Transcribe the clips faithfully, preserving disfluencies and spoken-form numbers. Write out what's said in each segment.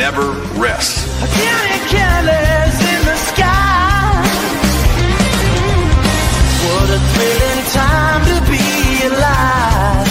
never rests. Careless in the sky. What a thrilling time to be alive.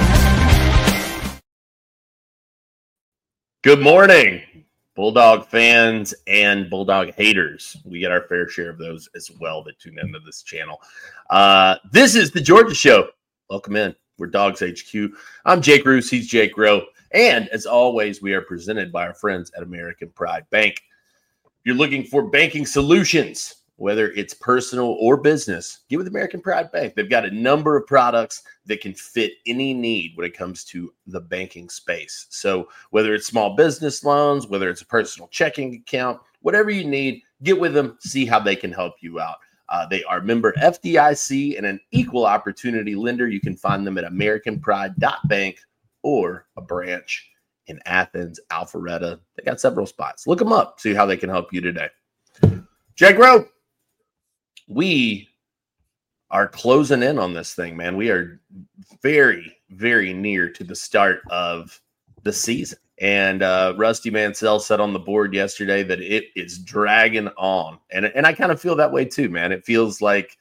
Good morning, Bulldog fans and Bulldog haters. We get our fair share of those as well that tune into this channel. Uh, this is the Georgia Show. Welcome in. We're Dogs H Q. I'm Jake Roos. He's Jake Rowe. And as always, we are presented by our friends at American Pride Bank. If you're looking for banking solutions, whether it's personal or business, get with American Pride Bank. They've got a number of products that can fit any need when it comes to the banking space. So whether it's small business loans, whether it's a personal checking account, whatever you need, get with them, see how they can help you out. Uh, they are member F D I C and an equal opportunity lender. You can find them at american pride dot bank or a branch in Athens, Alpharetta. They got several spots. Look them up, see how they can help you today. Jake Rowe, we are closing in on this thing, man. We are very, very near to the start of the season. And uh, Rusty Mansell said on the board yesterday that it is dragging on. And, and I kind of feel that way too, man. It feels like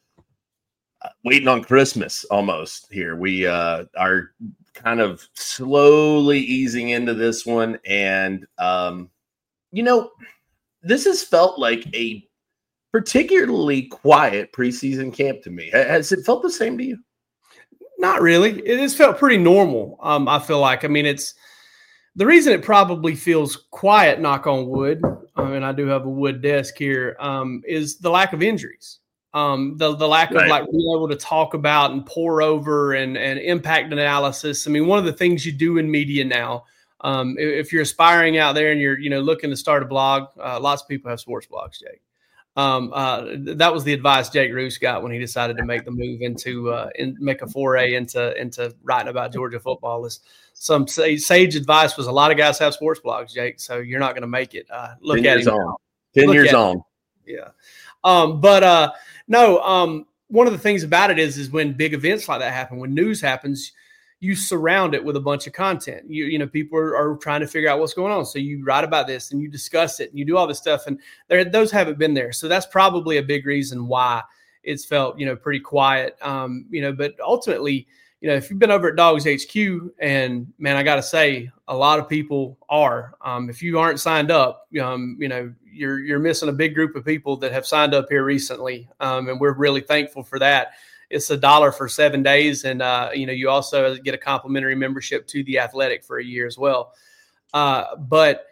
uh, waiting on Christmas almost here. We uh, are kind of slowly easing into this one. And, um, you know, this has felt like a particularly quiet preseason camp to me. Has it felt the same to you? Not really. It has felt pretty normal. Um, I feel like, I mean, it's the reason it probably feels quiet, knock on wood. I mean, I do have a wood desk here, um, is the lack of injuries. Um, the, the lack right. of like being able to talk about and pour over and, and impact analysis. I mean, one of the things you do in media now, um, if you're aspiring out there and you're, you know, looking to start a blog, uh, lots of people have sports blogs, Jake. Um, uh, that was the advice Jake Roos got when he decided to make the move into, uh, in, make a foray into, into writing about Georgia football. Is some sage, sage advice was a lot of guys have sports blogs, Jake. So you're not going to make it. Uh, look ten at years him. on. ten Look years at on. him. Yeah. Um, but, uh, no, um, one of the things about it is, is when big events like that happen, when news happens, you surround it with a bunch of content. You, you know, people are, are trying to figure out what's going on. So you write about this and you discuss it and you do all this stuff. And there, those haven't been there. So that's probably a big reason why it's felt, you know, pretty quiet. Um, you know, but ultimately, you know, if you've been over at Dogs H Q, and man, I got to say, a lot of people are. Um, if you aren't signed up, um, you know, you're you're missing a big group of people that have signed up here recently, um, and we're really thankful for that. It's a dollar for seven days, and uh, you know, you also get a complimentary membership to the Athletic for a year as well. Uh, but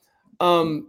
um,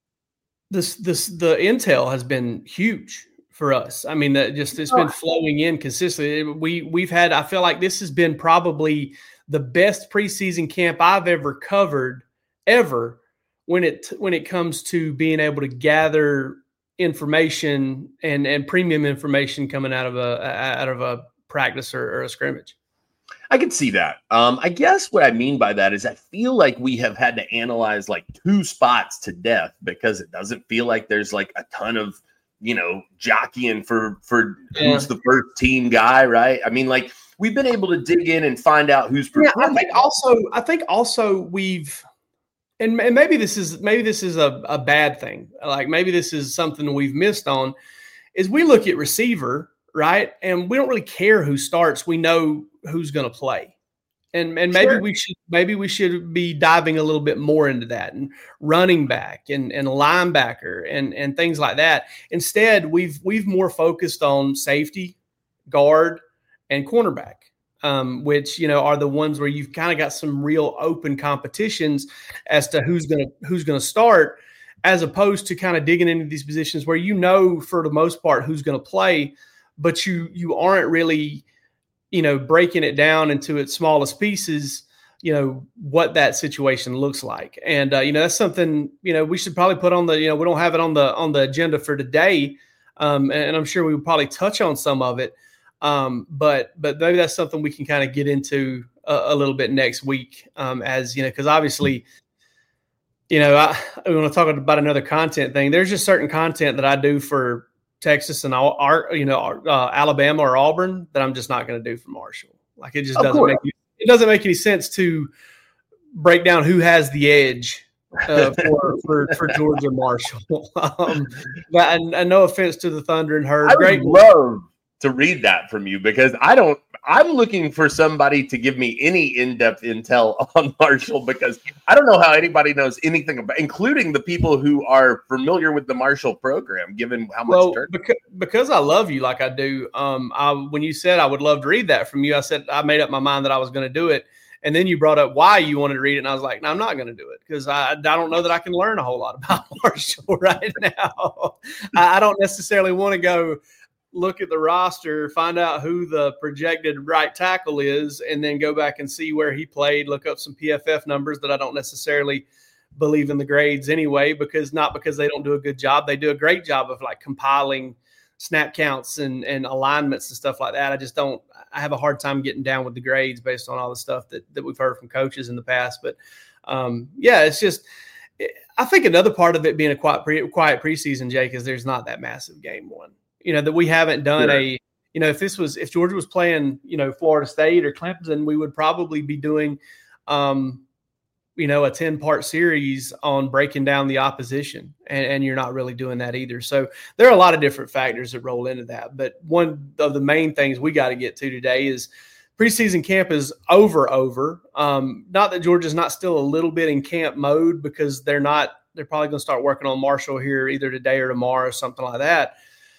this this the intel has been huge for us. I mean, that just it's been flowing in consistently. We we've had. I feel like this has been probably the best preseason camp I've ever covered ever when it when it comes to being able to gather information and and premium information coming out of a out of a practice or, or a scrimmage. I can see that. Um, I guess what I mean by that is I feel like we have had to analyze like two spots to death because it doesn't feel like there's like a ton of, you know, jockeying for for Yeah. who's the first team guy, right? I mean, like we've been able to dig in and find out who's Yeah, performing. I think also I think also we've and, and maybe this is maybe this is a, a bad thing. Like maybe this is something we've missed on is we look at receiver, right? And we don't really care who starts. We know who's going to play. And and maybe Sure. we should maybe we should be diving a little bit more into that and running back and, and linebacker and, and things like that. Instead, we've we've more focused on safety, guard, and cornerback. Um, which, you know, are the ones where you've kind of got some real open competitions as to who's going to who's going to start, as opposed to kind of digging into these positions where you know for the most part who's going to play, but you you aren't really, you know, breaking it down into its smallest pieces, you know, what that situation looks like. And, uh, you know, that's something, you know, we should probably put on the, you know, we don't have it on the on the agenda for today. Um, and, and I'm sure we would probably touch on some of it. Um, but but maybe that's something we can kind of get into a, a little bit next week, um, as you know, because obviously, you know, I, I want to talk about another content thing. There's just certain content that I do for Texas and all, our, you know, uh, Alabama or Auburn that I'm just not going to do for Marshall. Like it just Of doesn't course. make it doesn't make any sense to break down who has the edge uh, for, for for Georgia Marshall. um, but, and, and no offense to the Thunder and Herd. I would Great love to read that from you because I don't. I'm looking for somebody to give me any in-depth intel on Marshall because I don't know how anybody knows anything about, including the people who are familiar with the Marshall program, given how much. Well, dirt. because, because I love you like I do. Um, I when you said I would love to read that from you, I said I made up my mind that I was going to do it, and then you brought up why you wanted to read it, and I was like, no, I'm not going to do it because I I don't know that I can learn a whole lot about Marshall right now. I, I don't necessarily want to go look at the roster, find out who the projected right tackle is, and then go back and see where he played, look up some P F F numbers that I don't necessarily believe in the grades anyway, because not because they don't do a good job. They do a great job of like compiling snap counts and, and alignments and stuff like that. I just don't, I have a hard time getting down with the grades based on all the stuff that, that we've heard from coaches in the past. But um, yeah, it's just, I think another part of it being a quiet, pre, quiet preseason, Jake, is there's not that massive game one. You know, that we haven't done sure. a, you know, if this was, if Georgia was playing, you know, Florida State or Clemson, we would probably be doing, um, you know, a ten part series on breaking down the opposition. And, and you're not really doing that either. So there are a lot of different factors that roll into that. But one of the main things we got to get to today is preseason camp is over, over. Um, not that Georgia's not still a little bit in camp mode because they're not, they're probably going to start working on Marshall here either today or tomorrow or something like that.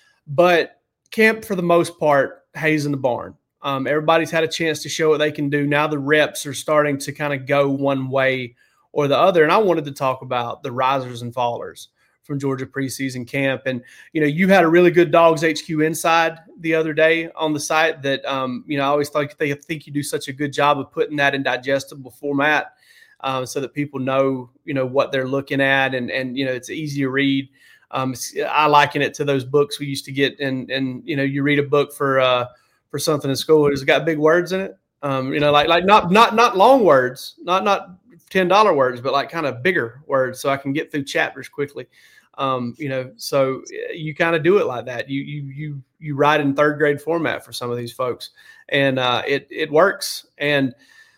But camp, for the most part, hays in the barn. Um, everybody's had a chance to show what they can do. Now the reps are starting to kind of go one way or the other. And I wanted to talk about the risers and fallers from Georgia preseason camp. And, you know, you had a really good Dogs H Q Inside the other day on the site that, um, you know, I always thought they think you do such a good job of putting that in digestible format um, so that people know, you know, what they're looking at and, and you know, it's easy to read. Um, I liken it to those books we used to get, and and you know, you read a book for uh, for something in school. It's got big words in it, um, you know, like like not not not long words, not not ten dollar words, but like kind of bigger words, so I can get through chapters quickly. Um, you know, so you kind of do it like that. You you you you write in third grade format for some of these folks, and uh, it it works. And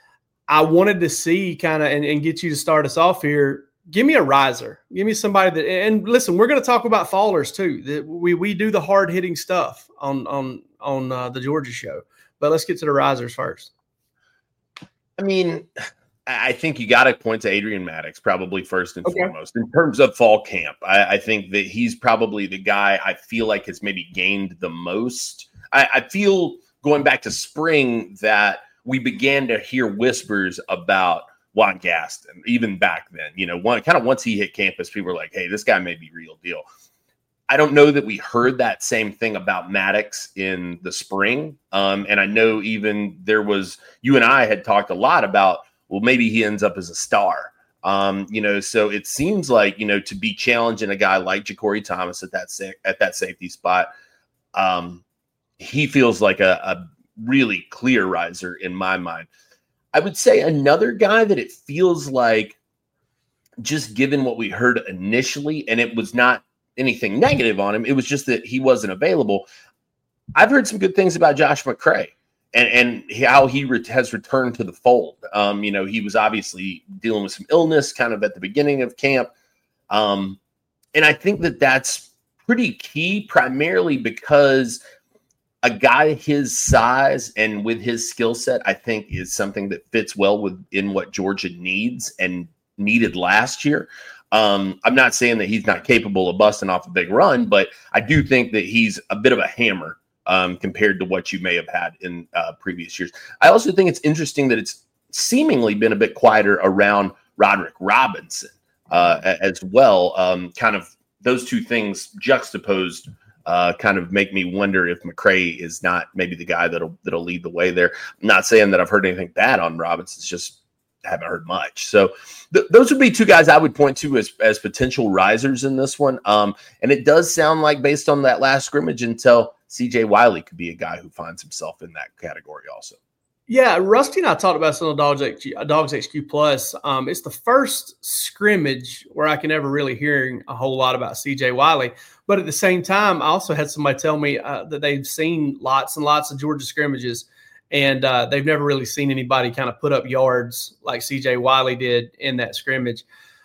I wanted to see kind of and, and get you to start us off here. Give me a riser. Give me somebody that, and listen, we're going to talk about fallers too. That we we do the hard hitting stuff on on on uh, the Georgia show. But let's get to the risers first. I mean, I think you got to point to Adrian Maddox probably first and okay. foremost in terms of fall camp. I, I think that he's probably the guy I feel like has maybe gained the most. I, I feel going back to spring that we began to hear whispers about Juan Gaston, even back then, you know, one kind of once he hit campus, people were like, hey, this guy may be real deal. I don't know that we heard that same thing about Maddox in the spring. Um, and I know even there was, you and I had talked a lot about, well, maybe he ends up as a star. Um, you know, so it seems like, you know, to be challenging a guy like Ja'Cory Thomas at that, sa- at that safety spot, um, he feels like a, a really clear riser in my mind. I would say another guy that it feels like, just given what we heard initially, and it was not anything negative on him, it was just that he wasn't available. I've heard some good things about Josh McCray and, and how he re- has returned to the fold. Um, you know, he was obviously dealing with some illness kind of at the beginning of camp. Um, and I think that that's pretty key, primarily because a guy his size and with his skill set, I think, is something that fits well within what Georgia needs and needed last year. Um, I'm not saying that he's not capable of busting off a big run, but I do think that he's a bit of a hammer um, compared to what you may have had in uh, previous years. I also think it's interesting that it's seemingly been a bit quieter around Roderick Robinson uh, as well. Um, kind of those two things juxtaposed Uh, kind of make me wonder if McCray is not maybe the guy that'll that'll lead the way there. I'm not saying that I've heard anything bad on Robinson, it's just haven't heard much. So th- those would be two guys I would point to as as potential risers in this one. Um, and it does sound like, based on that last scrimmage intel, C J Wiley could be a guy who finds himself in that category also. Yeah, Rusty and I talked about this on Dogs H Q, Dogs H Q Plus. Um, it's the first scrimmage where I can ever really hear a whole lot about C J Wiley. But at the same time, I also had somebody tell me uh, that they've seen lots and lots of Georgia scrimmages, and uh, they've never really seen anybody kind of put up yards like C J Wiley did in that scrimmage.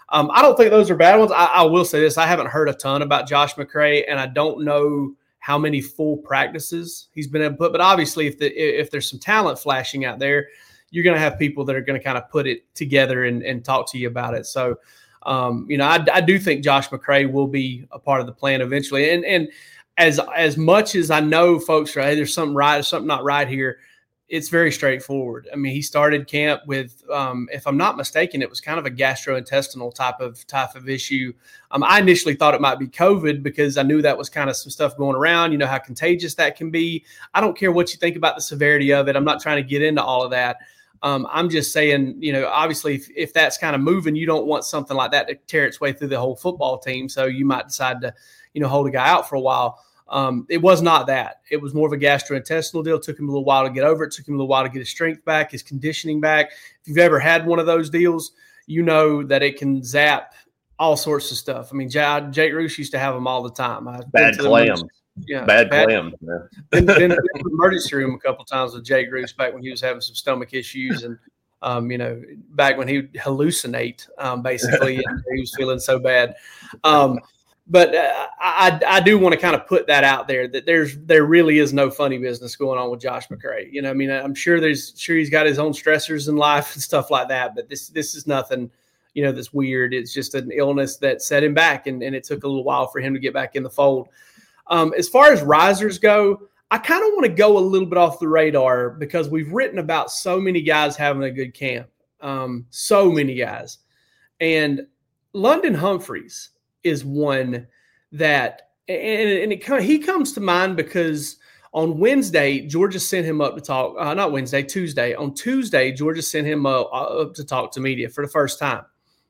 Um, I don't think those are bad ones. I, I will say this. I haven't heard a ton about Josh McCray, and I don't know how many full practices he's been able to put. But obviously, if the, if there's some talent flashing out there, you're going to have people that are going to kind of put it together and, and talk to you about it. So, um, you know, I, I do think Josh McCray will be a part of the plan eventually. And and as as much as I know folks are, hey, there's something right, there's something not right here, it's very straightforward. I mean, he started camp with, um, if I'm not mistaken, it was kind of a gastrointestinal type of type of issue. Um, I initially thought it might be COVID because I knew that was kind of some stuff going around. You know how contagious that can be. I don't care what you think about the severity of it. I'm not trying to get into all of that. Um, I'm just saying, you know, obviously if, if that's kind of moving, you don't want something like that to tear its way through the whole football team. So you might decide to, you know, hold a guy out for a while. Um, it was not that. It was more of a gastrointestinal deal. It took him a little while to get over it. It took him a little while to get his strength back, his conditioning back. If you've ever had one of those deals, you know that it can zap all sorts of stuff. I mean, J- Jake Roos used to have them all the time. I've bad clams. Yeah, bad, bad clams. Been, been in the emergency room a couple of times with Jake Roos back when he was having some stomach issues and, um, you know, back when he would hallucinate, um, basically, and he was feeling so bad. Um, But uh, I, I do want to kind of put that out there that there's there really is no funny business going on with Josh McCray. You know, I mean, I'm sure there's sure he's got his own stressors in life and stuff like that. But this this is nothing, you know, that's weird. It's just an illness that set him back, and, and it took a little while for him to get back in the fold. Um, as far as risers go, I kind of want to go a little bit off the radar because we've written about so many guys having a good camp, um, so many guys, and London Humphreys is one that, and, and it kind of, he comes to mind because on Wednesday, Georgia sent him up to talk, uh, not Wednesday, Tuesday. On Tuesday, Georgia sent him up, up to talk to media for the first time.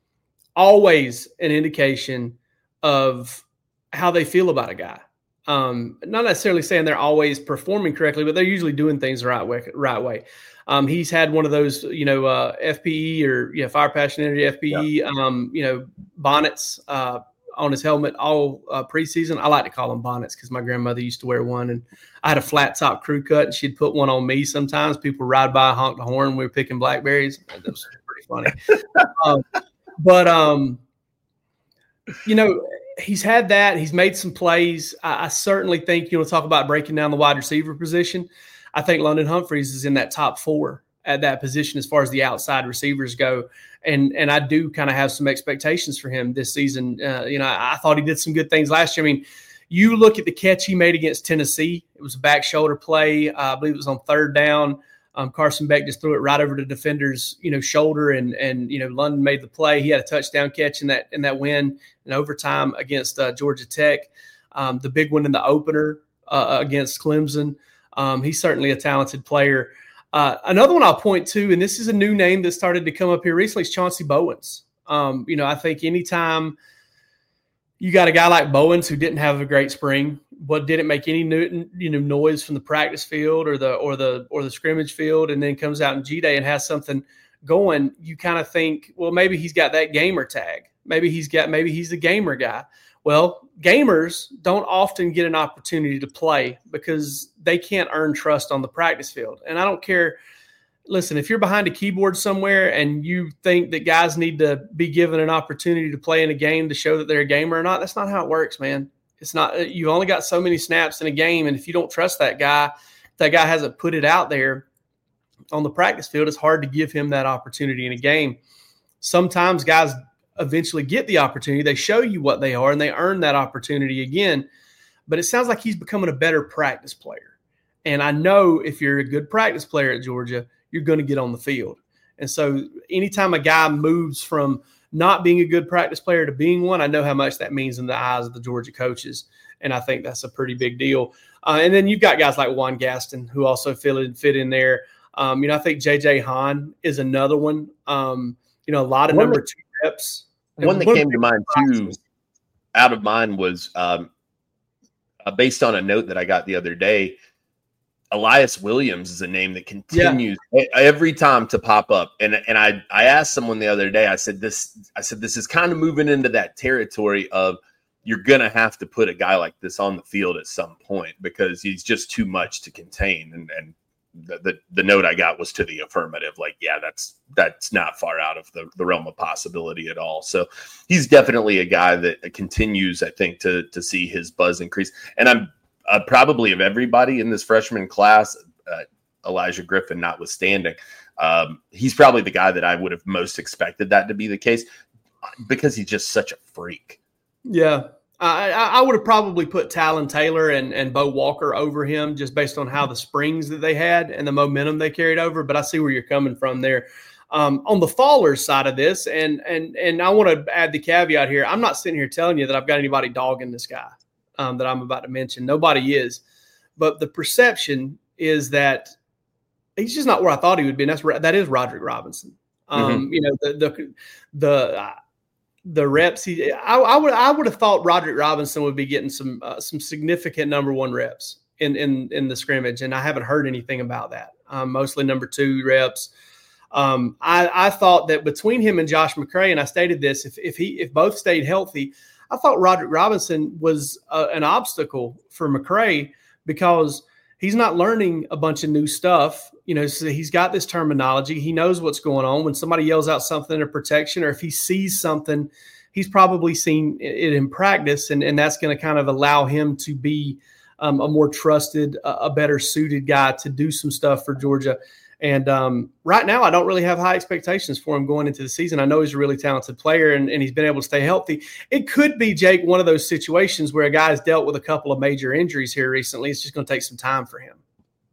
Always an indication of how they feel about a guy. Um, not necessarily saying they're always performing correctly, but they're usually doing things the right way. Right way. Um, he's had one of those, you know, uh, F P E or you know, Fire Passion Energy F P E, yeah. um, you know, bonnets, uh, on his helmet all uh, preseason. I like to call them bonnets because my grandmother used to wear one, and I had a flat top crew cut, and she'd put one on me sometimes. People ride by, honk the horn when we were picking blackberries. That was pretty funny. um, but, um, you know, he's had that. He's made some plays. I, I certainly think, you know, talk about breaking down the wide receiver position. I think London Humphreys is in that top four at that position as far as the outside receivers go. And and I do kind of have some expectations for him this season. Uh, you know, I, I thought he did some good things last year. I mean, you look at the catch he made against Tennessee. It was a back shoulder play. Uh, I believe it was on third down. Um, Carson Beck just threw it right over the defender's, you know, shoulder, and and you know London made the play. He had a touchdown catch in that in that win in overtime against uh, Georgia Tech. Um, the big one in the opener uh, against Clemson. Um, he's certainly a talented player. Uh, another one I'll point to, and this is a new name that started to come up here recently, is Chauncey Bowens. Um, you know, I think anytime you got a guy like Bowens who didn't have a great spring, but didn't make any new, you know, noise from the practice field or the or the or the scrimmage field, and then comes out in G-Day and has something going, you kind of think, well, maybe he's got that gamer tag. Maybe he's got maybe he's the gamer guy. Well, gamers don't often get an opportunity to play because they can't earn trust on the practice field. And I don't care. Listen, if you're behind a keyboard somewhere and you think that guys need to be given an opportunity to play in a game to show that they're a gamer or not, that's not how it works, man. It's not. You've only got so many snaps in a game, and if you don't trust that guy, that guy hasn't put it out there on the practice field, it's hard to give him that opportunity in a game. Sometimes guys eventually get the opportunity. They show you what they are, and they earn that opportunity again. But it sounds like he's becoming a better practice player. And I know if you're a good practice player at Georgia, you're going to get on the field. And so anytime a guy moves from not being a good practice player to being one, I know how much that means in the eyes of the Georgia coaches. And I think that's a pretty big deal. Uh, and then you've got guys like Juan Gaston who also fit in, fit in there. Um, you know, I think J J Hahn is another one. Um, you know, a lot of one number that, two reps. One that came to mind too, out of mind, was um, uh, based on a note that I got the other day. Elias Williams is a name that continues yeah. every time to pop up. And and I, I asked someone the other day, I said this, I said, this is kind of moving into that territory of you're going to have to put a guy like this on the field at some point because he's just too much to contain. And, and the, the the note I got was to the affirmative. Like, yeah, that's that's not far out of the, the realm of possibility at all. So he's definitely a guy that continues, I think, to to see his buzz increase. And I'm uh, probably of everybody in this freshman class, uh, Elijah Griffin notwithstanding, um, he's probably the guy that I would have most expected that to be the case because he's just such a freak. Yeah. I, I would have probably put Talon Taylor and, and Bo Walker over him just based on how the springs that they had and the momentum they carried over. But I see where you're coming from there. Um, on the Fallers side of this, and and and I want to add the caveat here. I'm not sitting here telling you that I've got anybody dogging this guy um, that I'm about to mention. Nobody is. But the perception is that he's just not where I thought he would be. And that's that is Roderick Robinson. Um, mm-hmm. You know, the the the uh, the reps. He, I, I would I would have thought Roderick Robinson would be getting some uh, some significant number one reps in in in the scrimmage, and I haven't heard anything about that. Um, mostly number two reps. Um, I, I thought that between him and Josh McCray, and I stated this, if if he if both stayed healthy, I thought Roderick Robinson was uh, an obstacle for McCray because he's not learning a bunch of new stuff. You know, so he's got this terminology. He knows what's going on. When somebody yells out something in protection, or if he sees something, he's probably seen it in practice, and, and that's going to kind of allow him to be um, a more trusted, uh, a better suited guy to do some stuff for Georgia. And um, right now, I don't really have high expectations for him going into the season. I know he's a really talented player, and, and he's been able to stay healthy. It could be, Jake, one of those situations where a guy has dealt with a couple of major injuries here recently. It's just going to take some time for him.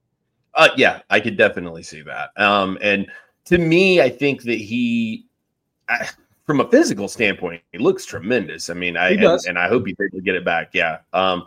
Uh, yeah, I could definitely see that. Um, and to me, I think that he, I, from a physical standpoint, he looks tremendous. I mean, I and, and I hope he's able to get it back. Yeah. Um,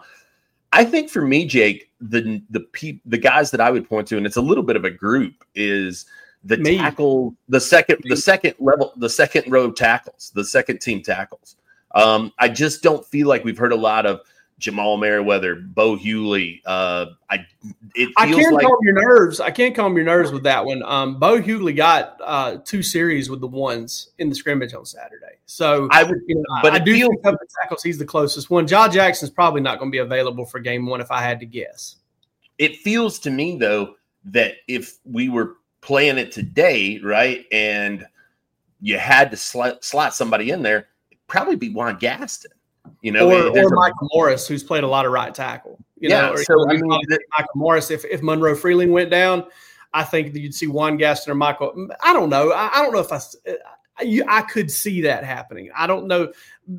I think for me, Jake, the the pe- the guys that I would point to, and it's a little bit of a group, is the me. tackle, the second, me. the second level, the second row tackles, the second team tackles. Um, I just don't feel like we've heard a lot of Jamal Merriweather, Bo Hughley. Uh, I it feels I can't like calm your nerves. I can't calm your nerves with that one. Um, Bo Hughley got uh, two series with the ones in the scrimmage on Saturday. So I would, you know, but I, I do feels, think of the tackles, he's the closest one. Jah Jackson's probably not going to be available for game one if I had to guess. It feels to me though that if we were playing it today, right, and you had to slot, slot somebody in there, it'd probably be Juan Gaston. You know, or, or Michael a, Morris, who's played a lot of right tackle. You yeah, know, or, so I mean, the, Michael Morris. If if Monroe Freeling went down, I think that you'd see Juan Gaston or Michael. I don't know. I, I don't know if I, I. I could see that happening. I don't know.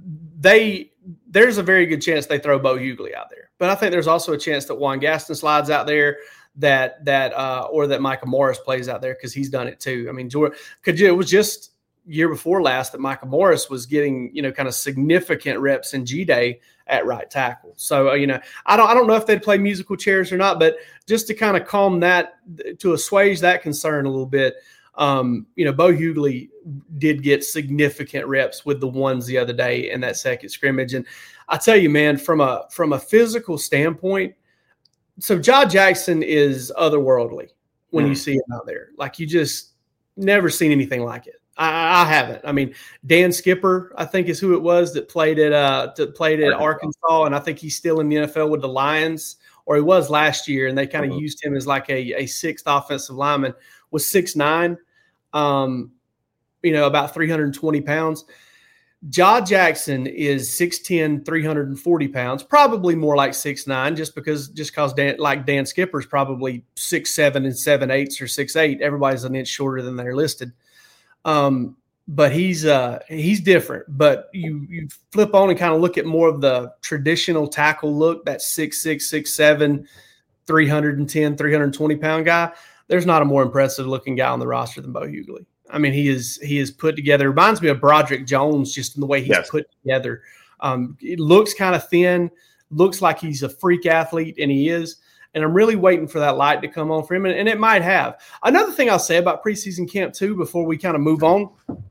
They there's a very good chance they throw Bo Hughley out there, but I think there's also a chance that Juan Gaston slides out there. That that uh, or that Michael Morris plays out there because he's done it too. I mean, George, could you? It was just. Year before last that Michael Morris was getting, you know, kind of significant reps in G-Day at right tackle. So, uh, you know, I don't I don't know if they'd play musical chairs or not, but just to kind of calm that, to assuage that concern a little bit, um, you know, Bo Hughley did get significant reps with the ones the other day in that second scrimmage. And I tell you, man, from a from a physical standpoint, so Jah Jackson is otherworldly when mm. you see him out there. Like, you just never seen anything like it. I, I haven't. I mean, Dan Skipper, I think, is who it was that played at uh that played at Arkansas, and I think he's still in the N F L with the Lions, or he was last year, and they kind of uh-huh. used him as like a, a sixth offensive lineman. Was six nine, um, you know, about three hundred twenty pounds. Jah Jackson is six ten, three hundred forty pounds, probably more like six nine, just because just because Dan, like Dan Skipper's probably six seven and seven eighths or six eight. Everybody's an inch shorter than they're listed. Um, but he's uh he's different. But you you flip on and kind of look at more of the traditional tackle look, that six six, six seven, three hundred ten, three hundred twenty pound guy. There's not a more impressive looking guy on the roster than Bo Hughley. I mean, he is he is put together. Reminds me of Broderick Jones just in the way he's yes. put together. Um, it looks kind of thin, looks like he's a freak athlete, and he is. And I'm really waiting for that light to come on for him, and, and it might have. Another thing I'll say about preseason camp too, before we kind of move on,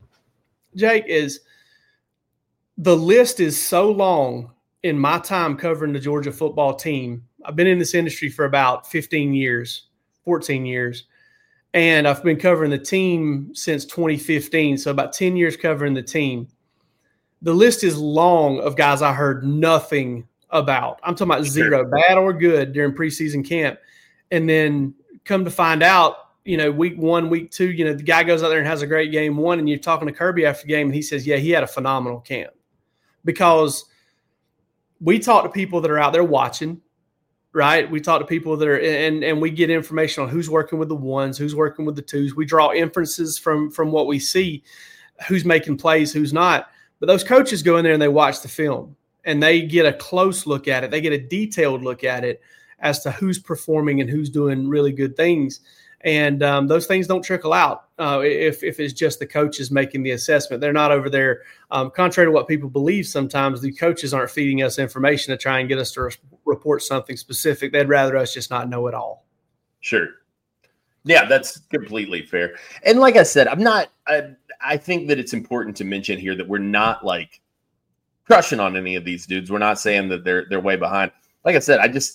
Jake, is the list is so long in my time covering the Georgia football team. I've been in this industry for about fifteen years, fourteen years. And I've been covering the team since twenty fifteen, so about ten years covering the team. The list is long of guys I heard nothing about. I'm talking about zero, bad or good, during preseason camp. And then come to find out, you know, week one, week two, you know, the guy goes out there and has a great game one, and you're talking to Kirby after the game, and he says, yeah, he had a phenomenal camp. Because we talk to people that are out there watching, right? We talk to people that are, and, and we get information on who's working with the ones, who's working with the twos. We draw inferences from, from what we see, who's making plays, who's not. But those coaches go in there and they watch the film, and they get a close look at it. They get a detailed look at it as to who's performing and who's doing really good things. And um, those things don't trickle out uh, if, if it's just the coaches making the assessment. They're not over there. Um, contrary to what people believe sometimes, the coaches aren't feeding us information to try and get us to re- report something specific. They'd rather us just not know it all. Sure. Yeah, that's completely fair. And like I said, I'm not I, I think that it's important to mention here that we're not like crushing on any of these dudes. We're not saying that they're they're way behind. Like I said, I just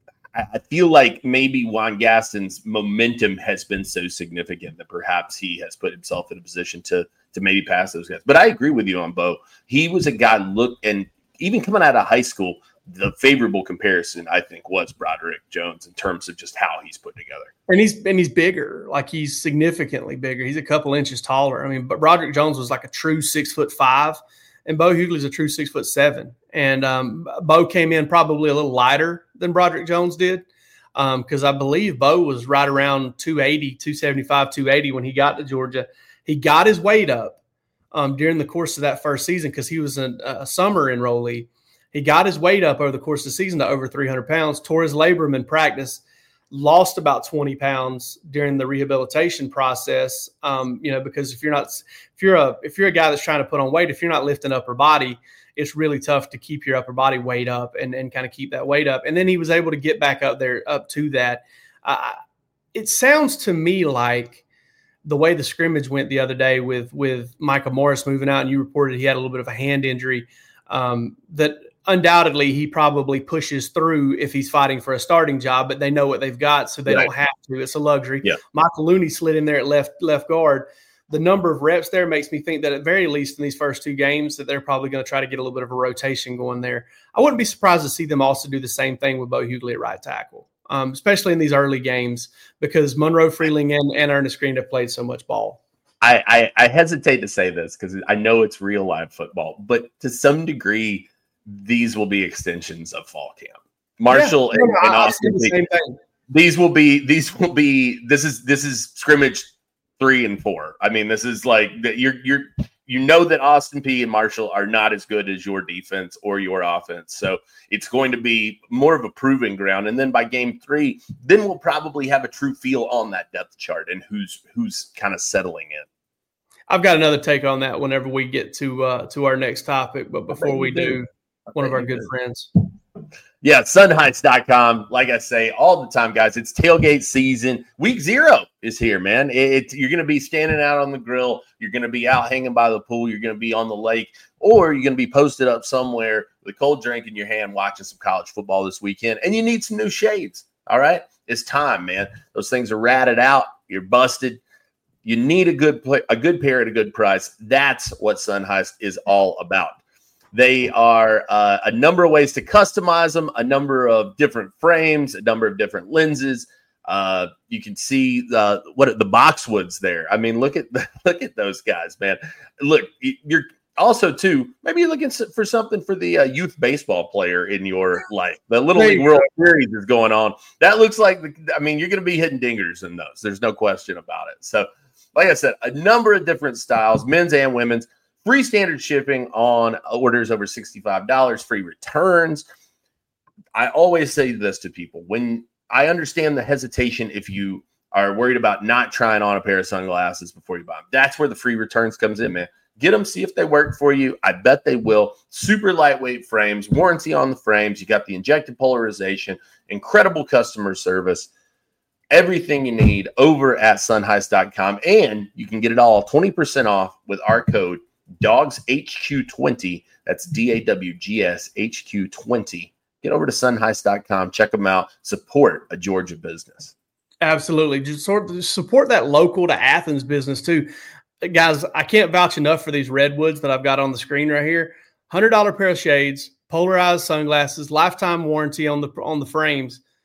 I feel like maybe Juan Gaston's momentum has been so significant that perhaps he has put himself in a position to to maybe pass those guys. But I agree with you on Bo. He was a guy, look, and even coming out of high school, the favorable comparison, I think, was Broderick Jones in terms of just how he's put together. And he's and he's bigger, like he's significantly bigger. He's a couple inches taller. I mean, but Broderick Jones was like a true six foot five, and Bo Hughley's a true six foot seven. And um, Bo came in probably a little lighter than Broderick Jones did, because um, I believe Bo was right around two eighty, two seventy-five, two eighty when he got to Georgia. He got his weight up um, during the course of that first season because he was a, a summer enrollee. He got his weight up over the course of the season to over three hundred pounds, tore his labrum in practice, lost about twenty pounds during the rehabilitation process. Um, you know, because if you're not, if you're a, if you're a guy that's trying to put on weight, if you're not lifting upper body, it's really tough to keep your upper body weight up and, and kind of keep that weight up. And then he was able to get back up there, up to that. Uh, it sounds to me like the way the scrimmage went the other day with, with Micah Morris moving out, and you reported he had a little bit of a hand injury, um, that undoubtedly he probably pushes through if he's fighting for a starting job, but they know what they've got, so they right. don't have to. It's a luxury. Yeah. Michael Looney slid in there at left left guard. The number of reps there makes me think that at very least in these first two games that they're probably going to try to get a little bit of a rotation going there. I wouldn't be surprised to see them also do the same thing with Bo Hughley at right tackle, um, especially in these early games because Monroe Freeling and, and Ernest Green have played so much ball. I, I, I hesitate to say this because I know it's real live football, but to some degree, these will be extensions of fall camp. Marshall yeah, no, and, no, and Austin, the same thing. these will be these will be this is this is scrimmage three and four. I mean, this is like that you're you're you know that Austin Peay and Marshall are not as good as your defense or your offense. So it's going to be more of a proving ground. And then by game three, then we'll probably have a true feel on that depth chart and who's who's kind of settling in. I've got another take on that whenever we get to uh, to our next topic. But before we do, do one of our good do. friends. Yeah, sun heights dot com. Like I say all the time, guys, it's tailgate season. Week zero is here, man. It, it, you're going to be standing out on the grill. You're going to be out hanging by the pool. You're going to be on the lake, or you're going to be posted up somewhere with a cold drink in your hand watching some college football this weekend, and you need some new shades, all right? It's time, man. Those things are ratted out. You're busted. You need a good play, a good pair at a good price. That's what Sunheist is all about. They are uh, a number of ways to customize them, a number of different frames, a number of different lenses. Uh, you can see the what the boxwoods there. I mean, look at the, look at those guys, man. Look, you're also too maybe you're looking for something for the uh, youth baseball player in your life. The Little League World Series is going on. That looks like the, I mean, you're going to be hitting dingers in those. There's no question about it. So, like I said, a number of different styles, men's and women's. Free standard shipping on orders over sixty-five dollars, free returns. I always say this to people. When I understand the hesitation if you are worried about not trying on a pair of sunglasses before you buy them. That's where the free returns comes in, man. Get them, see if they work for you. I bet they will. Super lightweight frames, warranty on the frames. You got the injected polarization, incredible customer service. Everything you need over at sunheist dot com. And you can get it all twenty percent off with our code Dogs H Q twenty. That's D A W G S H Q twenty. Get over to sunheist dot com. Check them out. Support a Georgia business. Absolutely. Just sort of support that local to Athens business too. Guys, I can't vouch enough for these redwoods that I've got on the screen right here. one hundred dollars pair of shades, polarized sunglasses, lifetime warranty on the on the frames.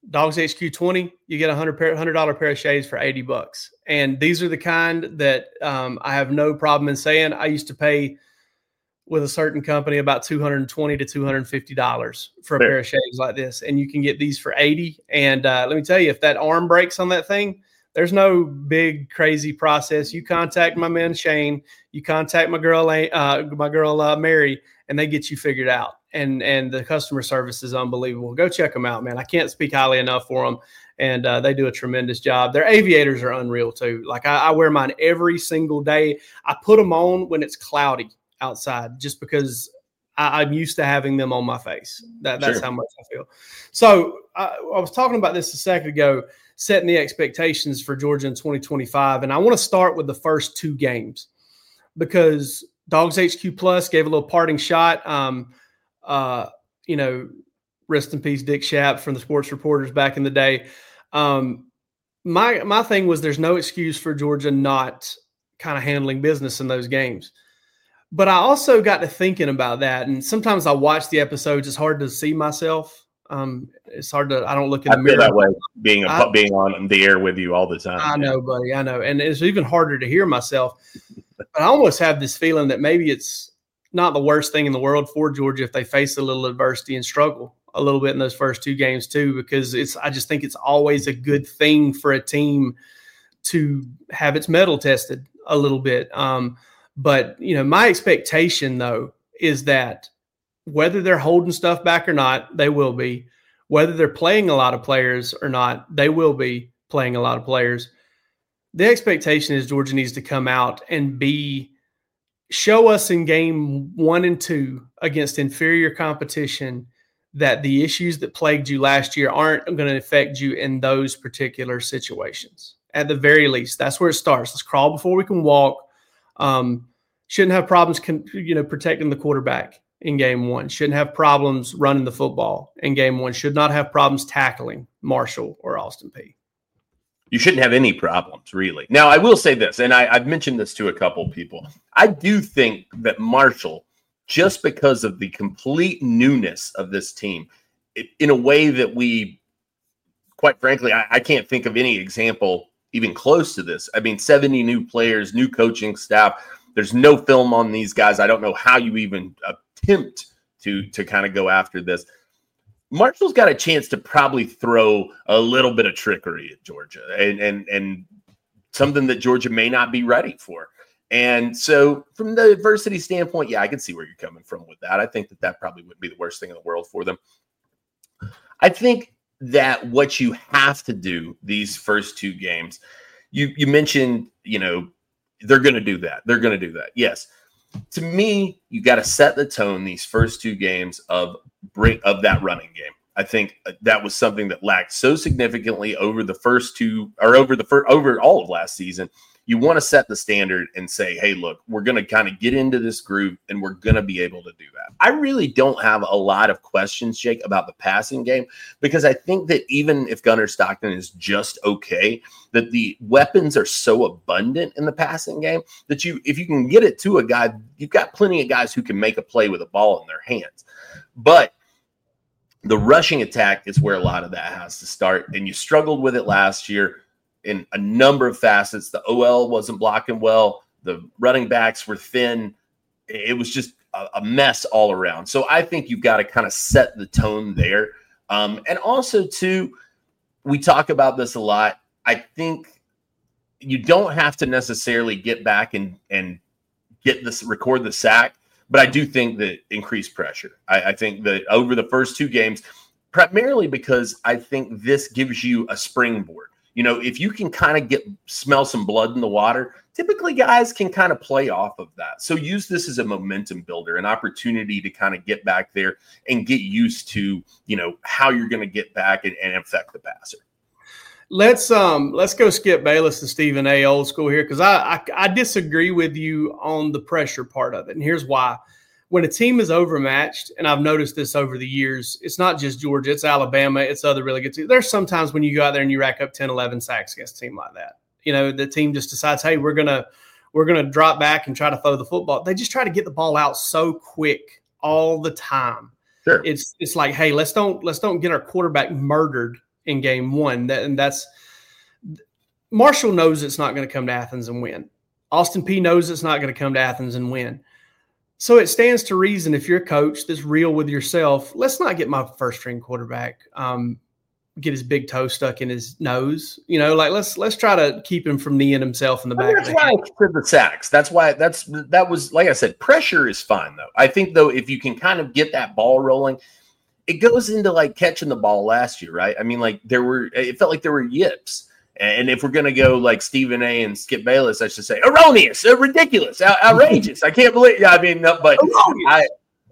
Dogs H Q twenty, you get a hundred pair, hundred dollar pair of shades for eighty bucks. And these are the kind that um, I have no problem in saying. I used to pay with a certain company about two hundred twenty to two hundred fifty dollars for a Fair. pair of shades like this. And you can get these for eighty. And uh, let me tell you, if that arm breaks on that thing, there's no big crazy process. You contact my man Shane, you contact my girl, uh, my girl uh, Mary, and they get you figured out. And and the customer service is unbelievable. Go check them out, man. I can't speak highly enough for them, and uh, they do a tremendous job. Their aviators are unreal too. Like I, I wear mine every single day. I put them on when it's cloudy outside, just because I, I'm used to having them on my face. That, that's Sure. how much I feel. So I, I was talking about this a second ago, setting the expectations for Georgia in twenty twenty-five, and I want to start with the first two games because Dogs H Q Plus gave a little parting shot. Um, Uh, you know, rest in peace, Dick Schaap from the Sports Reporters back in the day. Um, my my thing was there's no excuse for Georgia not kind of handling business in those games. But I also got to thinking about that, and sometimes I watch the episodes. It's hard to see myself. Um, it's hard to. I don't look in I the feel mirror that way being a, I- being on the air with you all the time. I know, buddy. I know. And it's even harder to hear myself. But I almost have this feeling that maybe it's not the worst thing in the world for Georgia if they face a little adversity and struggle a little bit in those first two games too, because it's, I just think it's always a good thing for a team to have its mettle tested a little bit. Um, but, you know, my expectation though, is that whether they're holding stuff back or not, they will be. Whether they're playing a lot of players or not, they will be playing a lot of players. The expectation is Georgia needs to come out and be show us in game one and two against inferior competition that the issues that plagued you last year aren't going to affect you in those particular situations. At the very least, that's where it starts. Let's crawl before we can walk. Um, shouldn't have problems, con- you know, protecting the quarterback in game one. Shouldn't have problems running the football in game one. Should not have problems tackling Marshall or Austin Peay. You shouldn't have any problems, really. Now, I will say this, and I, I've mentioned this to a couple people. I do think that Marshall, just because of the complete newness of this team, it, in a way that we, quite frankly, I, I can't think of any example even close to this. I mean, seventy new players, new coaching staff. There's no film on these guys. I don't know how you even attempt to, to kind of go after this. Marshall's got a chance to probably throw a little bit of trickery at Georgia and, and, and something that Georgia may not be ready for. And so from the adversity standpoint, yeah, I can see where you're coming from with that. I think that that probably wouldn't be the worst thing in the world for them. I think that what you have to do these first two games, you, you mentioned, you know, they're going to do that. They're going to do that. Yes. To me, you got to set the tone these first two games of bring of that running game. I think that was something that lacked so significantly over the first two or over the first over all of last season. You want to set the standard and say, hey, look, we're going to kind of get into this groove and we're going to be able to do that. I really don't have a lot of questions, Jake, about the passing game, because I think that even if Gunnar Stockton is just okay, that the weapons are so abundant in the passing game that you, if you can get it to a guy, you've got plenty of guys who can make a play with a ball in their hands. But the rushing attack is where a lot of that has to start. And you struggled with it last year in a number of facets. The O L wasn't blocking well. The running backs were thin. It was just a, a mess all around. So I think you've got to kind of set the tone there. Um, and also, too, we talk about this a lot. I think you don't have to necessarily get back and, and get this, record the sack. But I do think that increased pressure. I, I think that over the first two games, primarily because I think this gives you a springboard. You know, if you can kind of get smell some blood in the water, typically guys can kind of play off of that. So use this as a momentum builder, an opportunity to kind of get back there and get used to, you know, how you're going to get back and, and affect the passer. Let's um let's go Skip Bayless and Stephen A. old school here, because I, I I disagree with you on the pressure part of it, and here's why. When a team is overmatched, and I've noticed this over the years, it's not just Georgia, it's Alabama, it's other really good teams. There's sometimes when you go out there and you rack up ten, eleven sacks against a team like that. You know, the team just decides, hey, we're gonna we're gonna drop back and try to throw the football. They just try to get the ball out so quick all the time. Sure. It's it's like, hey, let's don't let's don't get our quarterback murdered in game one. That, and that's Marshall knows it's not going to come to Athens and win. Austin Peay knows it's not going to come to Athens and win. So it stands to reason if you're a coach that's real with yourself, let's not get my first string quarterback um, get his big toe stuck in his nose. You know, like let's let's try to keep him from kneeing himself in the back. That's why I said the sacks. That's why that's that was like I said, pressure is fine though. I think though if you can kind of get that ball rolling, it goes into like catching the ball last year, right? I mean, like there were it felt like there were yips. And if we're going to go like Stephen A. and Skip Bayless, I should say erroneous, uh, ridiculous, out, outrageous. I can't believe. Yeah, I mean, no, but I,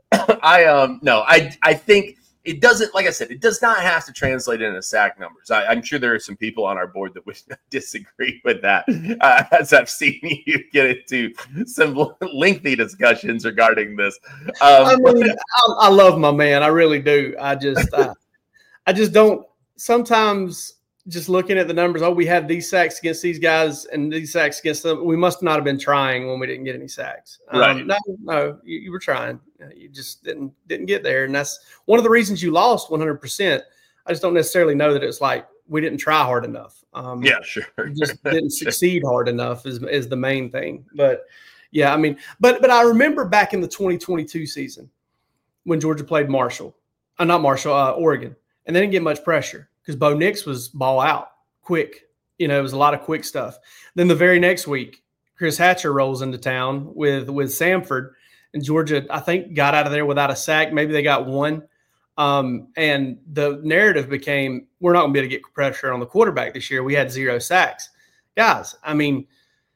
I, um, no, I, I think it doesn't. Like I said, it does not have to translate into sack numbers. I, I'm sure there are some people on our board that would disagree with that, uh, as I've seen you get into some lengthy discussions regarding this. Um, I mean, I, I love my man. I really do. I just, I, I just don't. Sometimes. Just looking at the numbers, oh, we had these sacks against these guys and these sacks against them. We must not have been trying when we didn't get any sacks. Right. Um, no, no, you, you were trying. You just didn't didn't get there. And that's one of the reasons you lost one hundred percent. I just don't necessarily know that it's like we didn't try hard enough. Um, yeah, sure. We just didn't succeed hard enough is, is the main thing. But, yeah, I mean, but but I remember back in the twenty twenty-two season when Georgia played Marshall, uh, not Marshall, uh, Oregon, and they didn't get much pressure. Because Bo Nix was ball out quick. You know, it was a lot of quick stuff. Then the very next week, Chris Hatcher rolls into town with, with Samford, and Georgia, I think, got out of there without a sack. Maybe they got one. Um, and the narrative became, we're not going to be able to get pressure on the quarterback this year. We had zero sacks. Guys, I mean,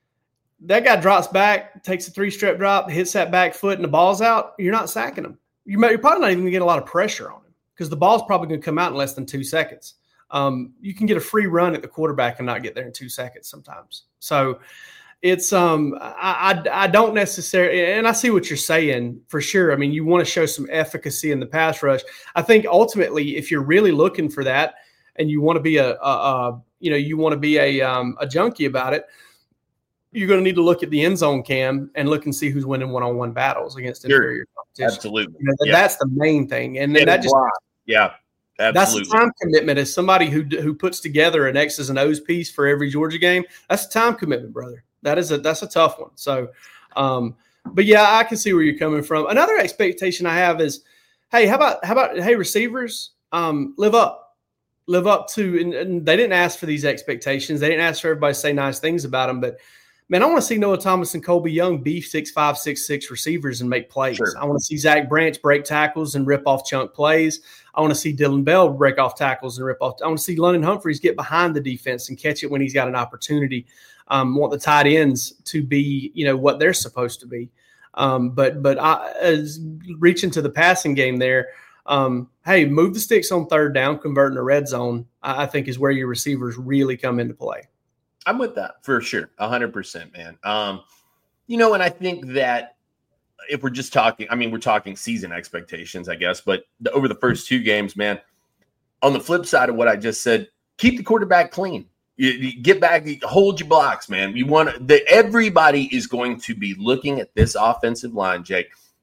that guy drops back, takes a three-step drop, hits that back foot, and the ball's out. You're not sacking him. You're probably not even going to get a lot of pressure on him because the ball's probably going to come out in less than two seconds. Um, you can get a free run at the quarterback and not get there in two seconds sometimes. So it's um, I, I I don't necessarily, and I see what you're saying for sure. I mean, you want to show some efficacy in the pass rush. I think ultimately, if you're really looking for that, and you want to be a, a, a you know you want to be a um, a junkie about it, you're going to need to look at the end zone cam and look and see who's winning one-on-one battles against sure. inferior competition. Absolutely, you know, yeah. That's the main thing, and then that just yeah. Absolutely. That's a time commitment. As somebody who who puts together an X's and O's piece for every Georgia game, that's a time commitment, brother. That is a that's a tough one. So, um, but yeah, I can see where you're coming from. Another expectation I have is, hey, how about how about hey receivers, um, live up, live up to. And, and they didn't ask for these expectations. They didn't ask for everybody to say nice things about them. But man, I want to see Noah Thomas and Colby Young be six five, six six receivers and make plays. Sure. I want to see Zach Branch break tackles and rip off chunk plays. I want to see Dylan Bell break off tackles and rip off. I want to see London Humphreys get behind the defense and catch it when he's got an opportunity. Um, want the tight ends to be, you know, what they're supposed to be. Um, but but I, as reaching to the passing game there, um, hey, move the sticks on third down, converting the red zone, I, I think is where your receivers really come into play. I'm with that for sure. A hundred percent, man. Um, you know, and I think that if we're just talking, I mean, we're talking season expectations, I guess, but the, over the first two games, man, on the flip side of what I just said, keep the quarterback clean. You, you get back, you hold your blocks, man. You want the everybody is going to be looking at this offensive line, Jake.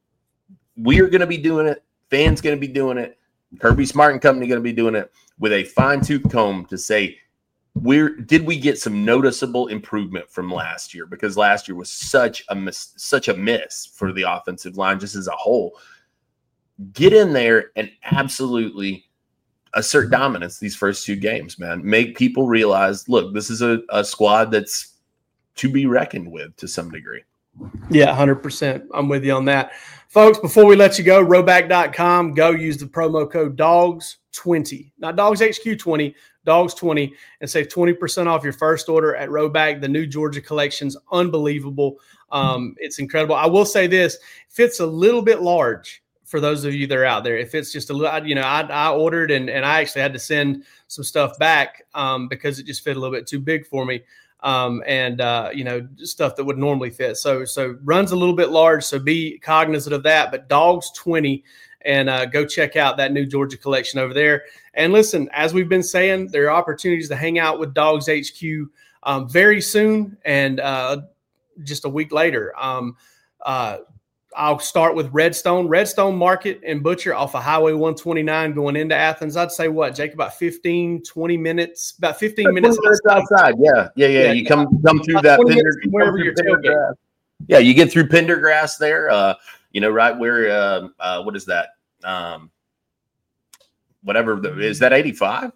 We are going to be doing it. Fans going to be doing it. Kirby Smart and company going to be doing it with a fine-tooth comb to say, Where did we get some noticeable improvement from last year? Because last year was such a miss, such a miss for the offensive line just as a whole. Get in there and absolutely assert dominance these first two games, man. Make people realize, look, this is a, a squad that's to be reckoned with to some degree. Yeah, one hundred percent. I'm with you on that. Folks, before we let you go, roback dot com, go use the promo code D O G S twenty. Not Dogs H Q twenty, D O G S twenty, and save twenty percent off your first order at Roback. The new Georgia collection's unbelievable. Um, it's incredible. I will say this, fits a little bit large for those of you that are out there. If it's just a little, you know, I, I ordered and, and I actually had to send some stuff back um, because it just fit a little bit too big for me. Um, and, uh, you know, stuff that would normally fit. So, so runs a little bit large. So be cognizant of that, but Dogs twenty, and uh, go check out that new Georgia collection over there. And listen, as we've been saying, there are opportunities to hang out with Dogs H Q um, very soon. And uh, just a week later, um, uh, I'll start with Redstone, Redstone Market and Butcher off of Highway one twenty-nine going into Athens. I'd say what, Jake, about fifteen, twenty minutes, about fifteen minutes outside. outside. Yeah, yeah, yeah. Yeah, you yeah. come come through that Pender, from wherever you're tailgating. Yeah, you get through Pendergrass there. Uh, you know, right where uh, uh, what is that? Um, whatever the, is that eighty-five?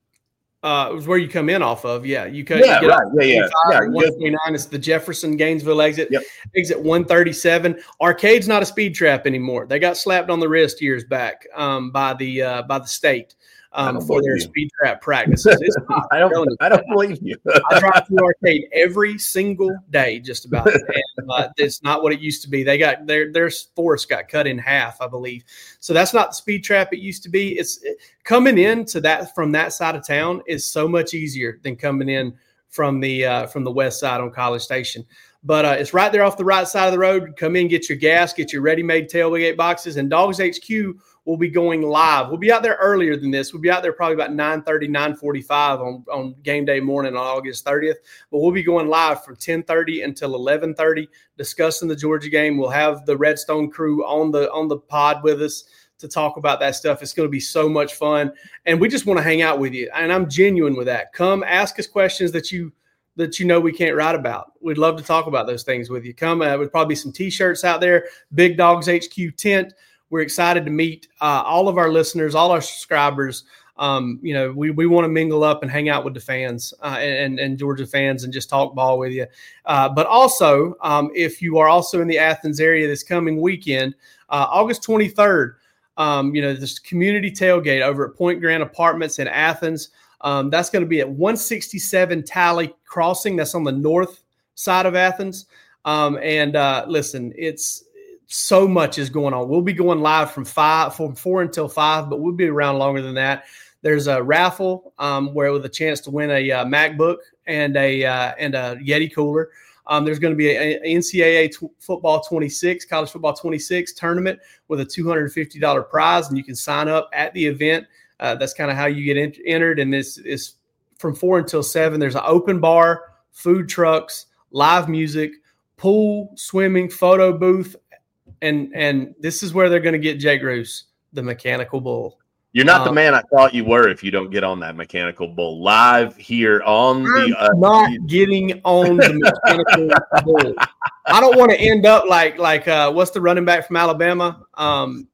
Uh, it was where you come in off of. Yeah, you could. Yeah, you right. Yeah, yeah. yeah one twenty-nine. It's the Jefferson Gainesville exit. Yep. Exit one thirty-seven. Arcade's not a speed trap anymore. They got slapped on the wrist years back um, by the uh, by the state um, for their you. speed trap practices. It's not, I don't. I don't believe you. I drive through Arcade every single day, just about. And, uh, it's not what it used to be. They got their their forest got cut in half, I believe. So that's not the speed trap it used to be. It's it, coming into that from that side of town is so much easier than coming in from the uh, from the west side on College Station. But uh, it's right there off the right side of the road. Come in, get your gas, get your ready-made tailgate boxes, and Dogs H Q will be going live. We'll be out there earlier than this. We'll be out there probably about nine thirty, nine forty-five on, on game day morning on August thirtieth. But we'll be going live from ten thirty until eleven thirty, discussing the Georgia game. We'll have the Redstone crew on the on the pod with us to talk about that stuff. It's going to be so much fun. And we just want to hang out with you. And I'm genuine with that. Come ask us questions that you that you know we can't write about. We'd love to talk about those things with you. Come, uh, with probably some T-shirts out there, Big Dogs H Q tent. We're excited to meet uh, all of our listeners, all our subscribers. Um, you know, we, we want to mingle up and hang out with the fans uh, and, and Georgia fans and just talk ball with you. Uh, but also, um, if you are also in the Athens area this coming weekend, uh, August twenty-third, um, you know, this community tailgate over at Point Grant Apartments in Athens. Um, that's going to be at one sixty-seven Tally Crossing. That's on the north side of Athens. Um, and uh, listen, it's so much is going on. We'll be going live from five, from four until five, but we'll be around longer than that. There's a raffle um, where with a chance to win a uh, MacBook and a uh, and a Yeti cooler. Um, there's going to be a, a N C double A t- football twenty-six, college football twenty-six tournament with a two hundred fifty dollars prize, and you can sign up at the event. Uh, that's kind of how you get in, entered. And this is from four until seven. There's an open bar, food trucks, live music, pool, swimming, photo booth. And and this is where they're going to get Jake Roos, the mechanical bull. You're not um, the man I thought you were if you don't get on that mechanical bull live here on I'm the. Uh, not getting on the mechanical bull. I don't want to end up like like uh, what's the running back from Alabama? Um,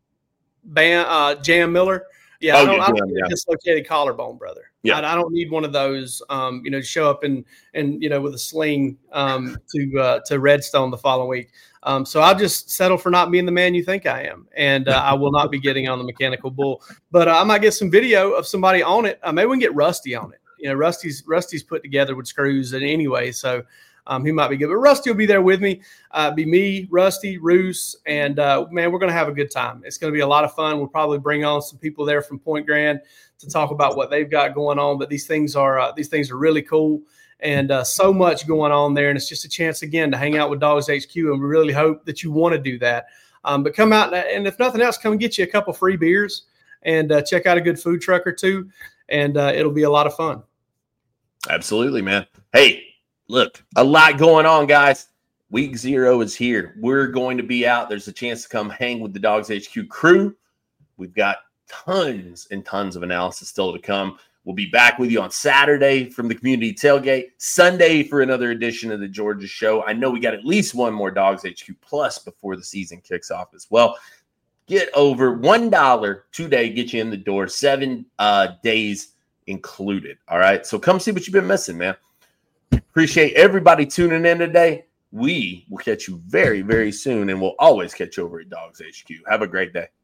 Bam, uh, Jam Miller. Yeah, oh, I don't, yeah, I don't need yeah. a dislocated collarbone, brother. Yeah. I, I don't need one of those. Um, you know, show up and and you know with a sling um, to uh, to Redstone the following week. Um, so I'll just settle for not being the man you think I am, and uh, I will not be getting on the mechanical bull. But uh, I might get some video of somebody on it. Uh, maybe we can get Rusty on it. You know, Rusty's Rusty's put together with screws and anyway, so um, he might be good. But Rusty will be there with me. Uh, be me, Rusty, Roos, and uh, man, we're going to have a good time. It's going to be a lot of fun. We'll probably bring on some people there from Point Grand to talk about what they've got going on. But these things are uh, these things are really cool. And uh, so much going on there. And it's just a chance, again, to hang out with Dogs H Q. And we really hope that you want to do that. Um, but come out, and if nothing else, come and get you a couple free beers and uh, check out a good food truck or two. And uh, it'll be a lot of fun. Absolutely, man. Hey, look, a lot going on, guys. Week zero is here. We're going to be out. There's a chance to come hang with the Dogs H Q crew. We've got tons and tons of analysis still to come. We'll be back with you on Saturday from the community tailgate, Sunday for another edition of the Georgia Show. I know we got at least one more Dogs H Q Plus before the season kicks off as well. Get over one dollar today, get you in the door, seven uh, days included. All right, so come see what you've been missing, man. Appreciate everybody tuning in today. We will catch you very, very soon, and we'll always catch you over at Dogs H Q. Have a great day.